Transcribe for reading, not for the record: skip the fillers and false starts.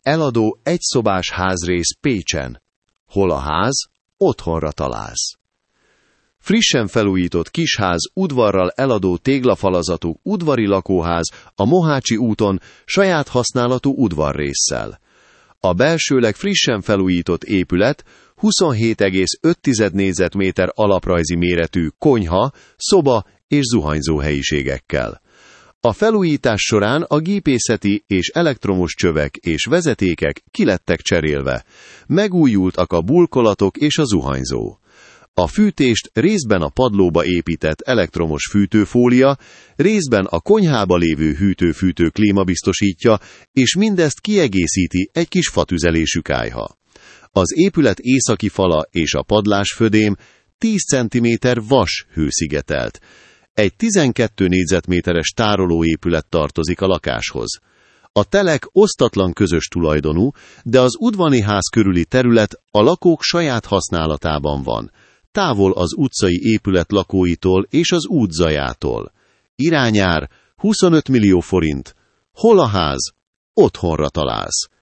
Eladó egyszobás házrész Pécsen. Hol a ház, otthonra találsz. Frissen felújított kisház, udvarral eladó téglafalazatú udvari lakóház a Mohácsi úton saját használatú udvarrésszel. A belsőleg frissen felújított épület 27,5 négyzetméter alaprajzi méretű konyha, szoba és zuhanyzó helyiségekkel. A felújítás során a gépészeti és elektromos csövek és vezetékek kilettek cserélve. Megújultak a burkolatok és a zuhanyzó. A fűtést részben a padlóba épített elektromos fűtőfólia, részben a konyhába lévő hűtő-fűtő klíma biztosítja, és mindezt kiegészíti egy kis fatüzelésű kályha. Az épület északi fala és a padlásfödém 10 cm vas hőszigetelt. Egy 12 négyzetméteres tárolóépület tartozik a lakáshoz. A telek osztatlan közös tulajdonú, de az udvari ház körüli terület a lakók saját használatában van, távol az utcai épület lakóitól és az út zajától. Irányár 25 millió forint. Hol a ház? Otthonra találsz.